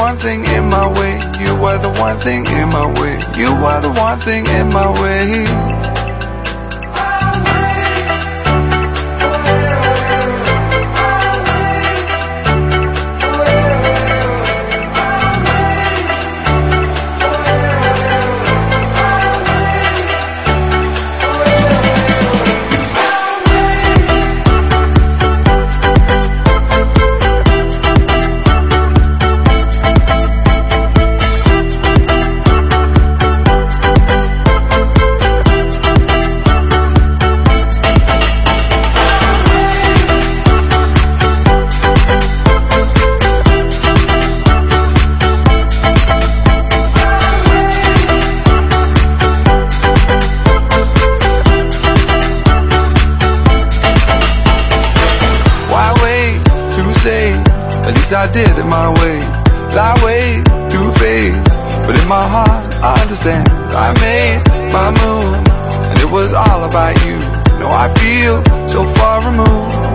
one thing in my way. You were the one thing in my way. You were the one thing in my way. At least I did it my way. I wait through phase, but in my heart I understand. I made my move, and it was all about you. No, I feel so far removed.